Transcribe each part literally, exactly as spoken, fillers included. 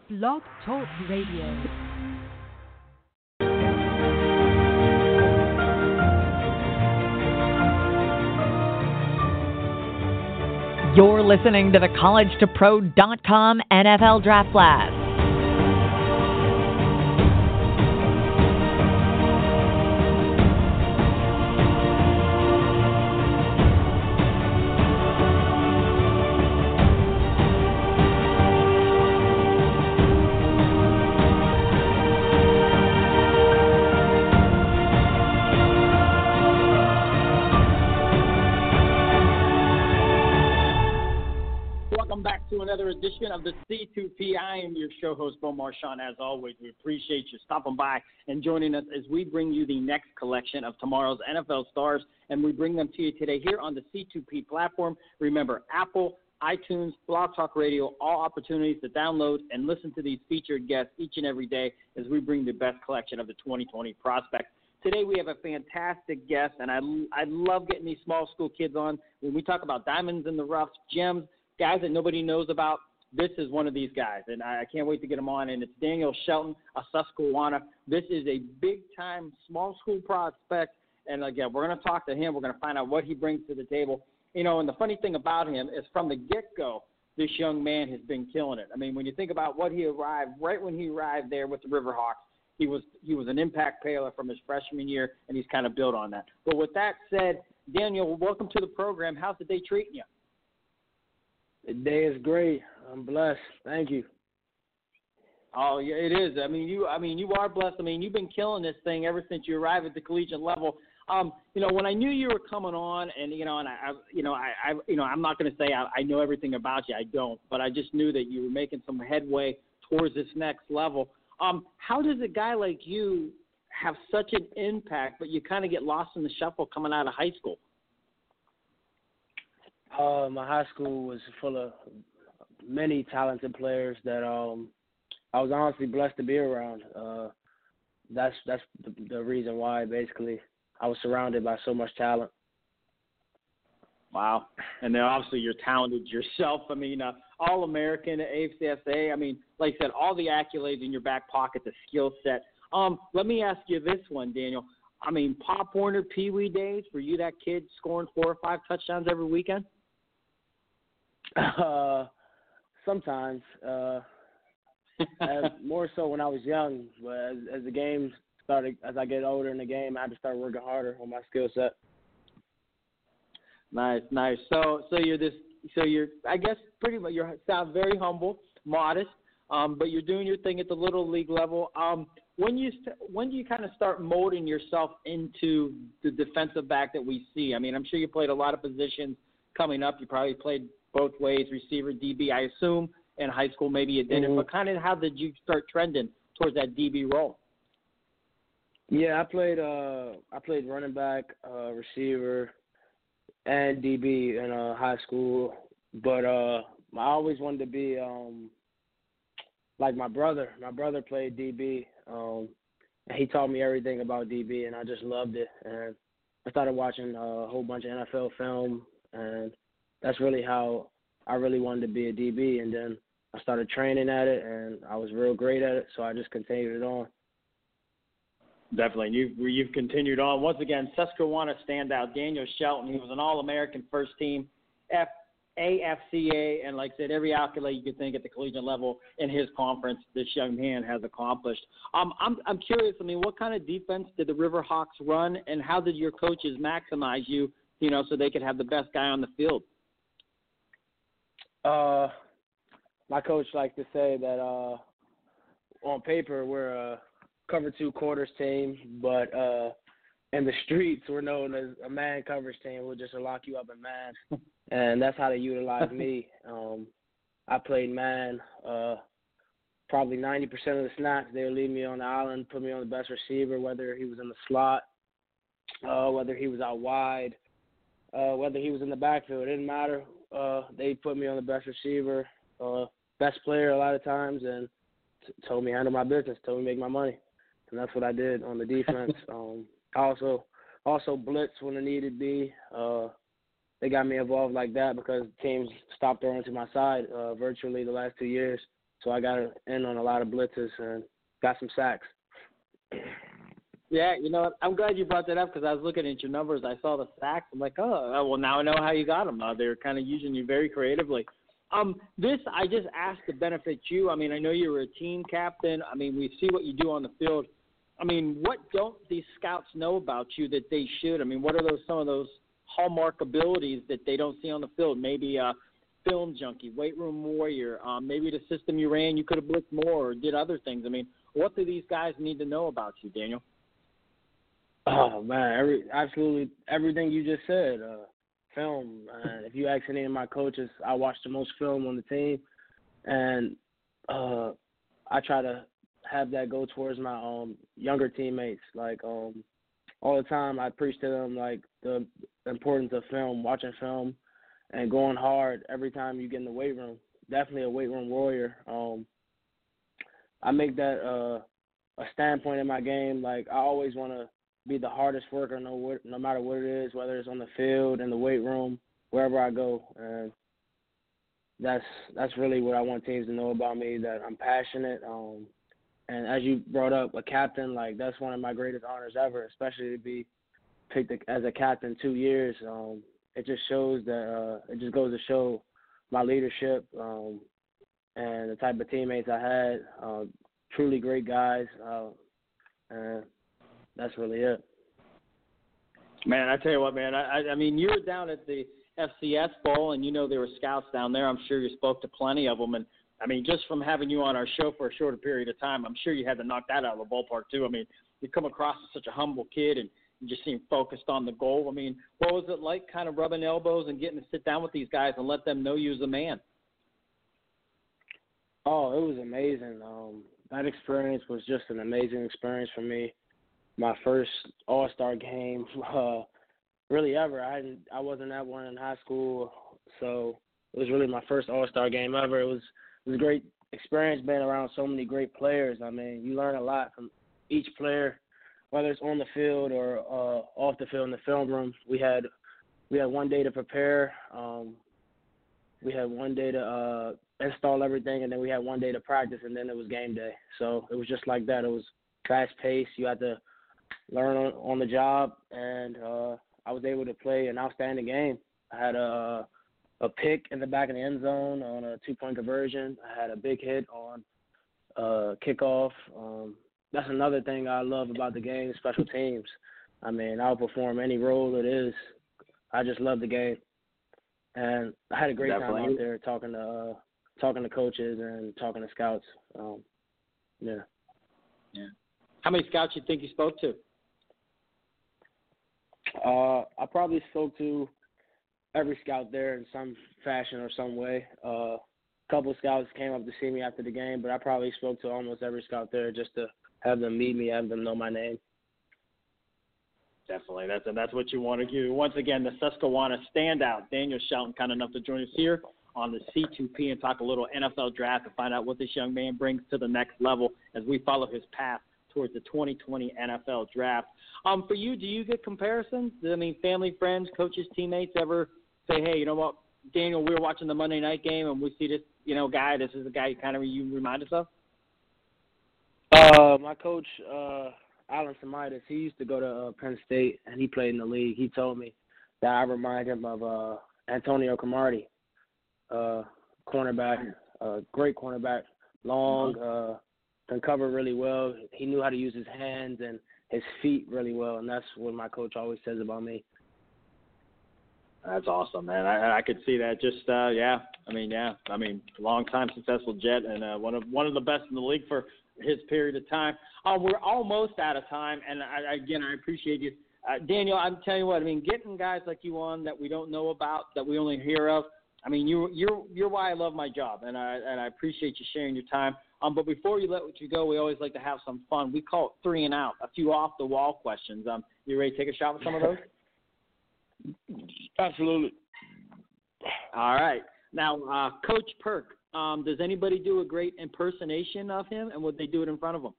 Blog Talk Radio. You're listening to the college to pro dot com N F L Draft Blast. Another edition of the C two P. I am your show host, Bo Marchand. As always, we appreciate you stopping by and joining us as we bring you the next collection of tomorrow's N F L stars, and we bring them to you today here on the C two P platform. Remember, Apple, iTunes, Blog Talk Radio, all opportunities to download and listen to these featured guests each and every day as we bring the best collection of the twenty twenty prospects. Today we have a fantastic guest, and I, I love getting these small school kids on. When we talk about diamonds in the rough, gems, guys that nobody knows about, this is one of these guys, and I can't wait to get him on. And it's Daniel Shelton of Susquehanna. This is a big-time small school prospect, and again, we're going to talk to him. We're going to find out what he brings to the table. You know, and the funny thing about him is from the get-go, this young man has been killing it. I mean, when you think about what he arrived, right when he arrived there with the Riverhawks, he was he was an impact player from his freshman year, and he's kind of built on that. But with that said, Daniel, welcome to the program. How's the day treating you? The day is great. I'm blessed. Thank you. Oh, yeah, it is. I mean, you. I mean, you are blessed. I mean, you've been killing this thing ever since you arrived at the collegiate level. Um, you know, when I knew you were coming on, and you know, and I, I you know, I, I, you know, I'm not going to say I, I know everything about you. I don't, but I just knew that you were making some headway towards this next level. Um, how does a guy like you have such an impact, but you kind of get lost in the shuffle coming out of high school? Uh, my high school was full of many talented players that um, I was honestly blessed to be around. Uh, that's that's the, the reason why, basically. I was surrounded by so much talent. Wow. And then obviously you're talented yourself. I mean, uh, All-American at A F C S A. I mean, like I said, all the accolades in your back pocket, the skill set. Um, let me ask you this one, Daniel. I mean, Pop Warner, Pee Wee days, were you that kid scoring four or five touchdowns every weekend? Uh, sometimes, uh, as, more so when I was young. But as, as the game started, as I get older in the game, I had to start working harder on my skill set. Nice, nice. So, so you're this. So you're, I guess, pretty much. You sound very humble, modest, um, but you're doing your thing at the little league level. Um, when you when do you kind of start molding yourself into the defensive back that we see? I mean, I'm sure you played a lot of positions coming up. You probably played both ways, receiver, D B, I assume. In high school, maybe you didn't. Mm-hmm. But kind of how did you start trending towards that D B role? Yeah, I played. Uh, I played running back, uh, receiver, and D B in uh, high school. But uh, I always wanted to be um, like my brother. My brother played D B, um, and he taught me everything about D B, and I just loved it. And I started watching uh, a whole bunch of N F L film, and that's really how I really wanted to be a D B. And then I started training at it, and I was real great at it, so I just continued it on. Definitely. You've, you've continued on. Once again, Susquehanna standout, Daniel Shelton. He was an All-American first team, F, A F C A, and like I said, every accolade you could think at the collegiate level in his conference, this young man has accomplished. Um, I'm, I'm curious, I mean, what kind of defense did the Riverhawks run, and how did your coaches maximize you, you know, so they could have the best guy on the field? Uh, my coach likes to say that uh, on paper we're a cover two quarters team, but uh, in the streets we're known as a man coverage team. We'll just lock you up in man, and that's how they utilize me. Um, I played man uh, probably ninety percent of the snaps. They would leave me on the island, put me on the best receiver, whether he was in the slot, uh, whether he was out wide, uh, whether he was in the backfield. It didn't matter. Uh, they put me on the best receiver, uh, best player a lot of times, and t- told me handle my business, told me make my money, and that's what I did on the defense. um, also, also blitz when it needed to be. Uh, they got me involved like that because teams stopped throwing to my side uh, virtually the last two years. so I got in on a lot of blitzes and got some sacks. Yeah, you know what? I'm glad you brought that up because I was looking at your numbers. I saw the sacks. I'm like, oh, well, now I know how you got them. Uh, they're kind of using you very creatively. Um, this I just asked to benefit you. I mean, I know you were a team captain. I mean, we see what you do on the field. I mean, what don't these scouts know about you that they should? I mean, what are those some of those hallmark abilities that they don't see on the field? Maybe a film junkie, weight room warrior, um, maybe the system you ran, you could have blitzed more or did other things. I mean, what do these guys need to know about you, Daniel? Oh man, every absolutely everything you just said. Uh, film. Uh, if you ask any of my coaches, I watch the most film on the team, and uh, I try to have that go towards my um younger teammates. Like um, all the time, I preach to them like the importance of film, watching film, and going hard every time you get in the weight room. Definitely a weight room warrior. Um, I make that uh, a standpoint in my game. Like I always want to be the hardest worker, no what, no matter what it is, whether it's on the field, in the weight room, wherever I go. And that's that's really what I want teams to know about me, that I'm passionate. Um, and as you brought up, a captain, like that's one of my greatest honors ever, especially to be picked as a captain two years. Um, it just shows that uh, it just goes to show my leadership um, and the type of teammates I had. Uh, truly great guys. Uh, and that's really it. Man, I tell you what, man. I, I mean, you were down at the F C S Bowl, and you know there were scouts down there. I'm sure you spoke to plenty of them. And, I mean, just from having you on our show for a shorter period of time, I'm sure you had to knock that out of the ballpark, too. I mean, you come across as such a humble kid, and you just seem focused on the goal. I mean, what was it like kind of rubbing elbows and getting to sit down with these guys and let them know you as a man? Oh, it was amazing. Um, that experience was just an amazing experience for me. My first All-Star game, uh, really ever. I hadn't, I wasn't at one in high school, so it was really my first All-Star game ever. It was it was a great experience being around so many great players. I mean, you learn a lot from each player, whether it's on the field or uh, off the field in the film room. We had we had one day to prepare. Um, we had one day to uh, install everything, and then we had one day to practice, and then it was game day. So it was just like that. It was fast-paced. You had to learn on, on the job, and uh, I was able to play an outstanding game. I had a a pick in the back of the end zone on a two-point conversion. I had a big hit on uh, kickoff. Um, that's another thing I love about the game, special teams. I mean, I'll perform any role it is. I just love the game. And I had a great Definitely. time out there talking to uh, talking to coaches and talking to scouts. Um, yeah. Yeah. How many scouts you think you spoke to? Uh, I probably spoke to every scout there in some fashion or some way. Uh, a couple of scouts came up to see me after the game, but I probably spoke to almost every scout there just to have them meet me, have them know my name. Definitely. That's that's what you want to do. Once again, the Susquehanna standout, Daniel Shelton, kind enough to join us here on the C two P and talk a little N F L draft and find out what this young man brings to the next level as we follow his path towards the twenty twenty N F L draft. Um, for you, do you get comparisons? I mean, family, friends, coaches, teammates ever say, hey, you know what, Daniel, we were watching the Monday night game and we see this, you know, guy. This is the guy you kind of you remind us of? Uh, my coach, uh, Alan Samitis, he used to go to uh, Penn State, and he played in the league. He told me that I remind him of uh, Antonio Cromartie, uh, cornerback, uh, great cornerback, long, uh, can cover really well. He knew how to use his hands and his feet really well, and that's what my coach always says about me. That's awesome, man. I, I could see that. Just uh, yeah, I mean, yeah, I mean, long time successful Jet, and uh, one of one of the best in the league for his period of time. Uh, we're almost out of time, and I, again, I appreciate you, uh, Daniel. I'm telling you what, I mean, getting guys like you on that we don't know about, that we only hear of. I mean, you you're you're why I love my job, and I and I appreciate you sharing your time. Um, but before you let you go, we always like to have some fun. We call it three and out, a few off the wall questions. Um, you ready to take a shot with some of those? Absolutely. All right. Now, uh, Coach Perk, um, does anybody do a great impersonation of him, and would they do it in front of him?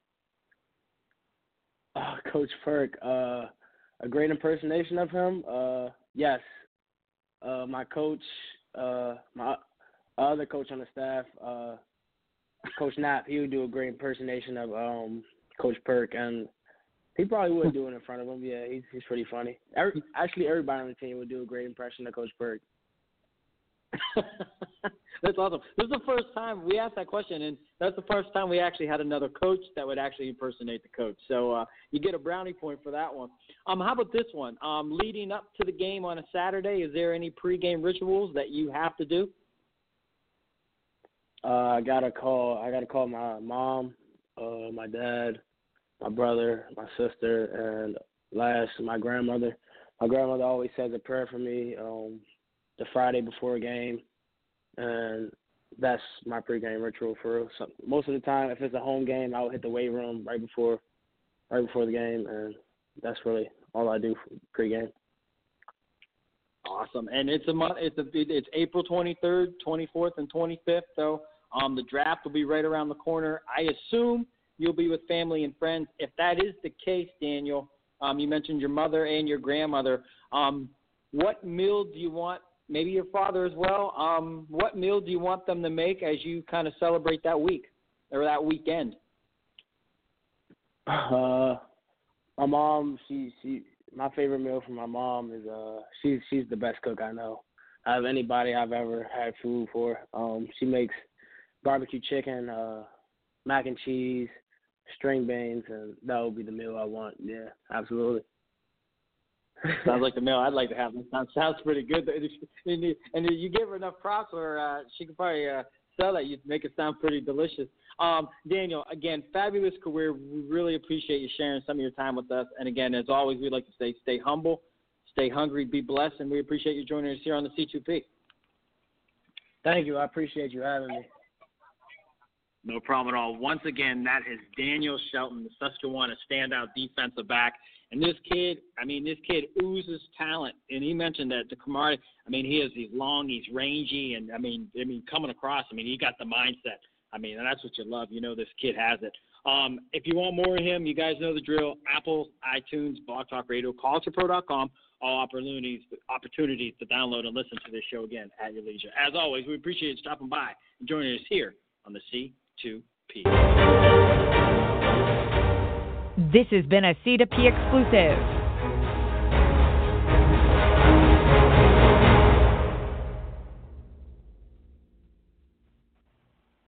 Uh, Coach Perk, uh, a great impersonation of him? Uh, yes. Uh, my coach, uh, my other coach on the staff, uh, Coach Knapp, he would do a great impersonation of um, Coach Perk, and he probably would do it in front of him. Yeah, he's he's pretty funny. Every, actually, everybody on the team would do a great impression of Coach Perk. That's awesome. This is the first time we asked that question, and that's the first time we actually had another coach that would actually impersonate the coach. So uh, you get a brownie point for that one. Um, how about this one? Um, leading up to the game on a Saturday, is there any pregame rituals that you have to do? Uh, I gotta call. I gotta call my mom, uh, my dad, my brother, my sister, and last my grandmother. My grandmother always says a prayer for me um, the Friday before a game, and that's my pregame ritual for real. So most of the time, if it's a home game, I'll hit the weight room right before, right before the game, and that's really all I do for pregame. Awesome, and it's a month. It's a it's April twenty-third, twenty-fourth, and twenty-fifth. So um, the draft will be right around the corner. I assume you'll be with family and friends. If that is the case, Daniel, um, you mentioned your mother and your grandmother. Um, what meal do you want? Maybe your father as well. Um, what meal do you want them to make as you kind of celebrate that week or that weekend? Uh, my mom, she she. My favorite meal from my mom is uh she's she's the best cook I know. Out of anybody I've ever had food for. Um, she makes barbecue chicken, uh, mac and cheese, string beans, and that would be the meal I want. Yeah, absolutely. Sounds like the meal I'd like to have. Sounds sounds pretty good. And you, and you give her enough props, or uh, she could probably uh, sell that. You'd make it sound pretty delicious. Um, Daniel, again, fabulous career. We really appreciate you sharing some of your time with us. And again, as always, we'd like to say, stay humble, stay hungry, be blessed, and we appreciate you joining us here on the C two P. Thank you. I appreciate you having me. No problem at all. Once again, that is Daniel Shelton, the Susquehanna standout defensive back. And this kid, I mean, this kid oozes talent. And he mentioned that to Kamari, I mean, he is he's long, he's rangy, and I mean, I mean, coming across, I mean, he got the mindset. I mean, and that's what you love. You know this kid has it. Um, if you want more of him, you guys know the drill. Apple, iTunes, Blog Talk Radio, college to pro dot com. All opportunities opportunities to download and listen to this show again at your leisure. As always, we appreciate you stopping by and joining us here on the C two P. This has been a C two P exclusive.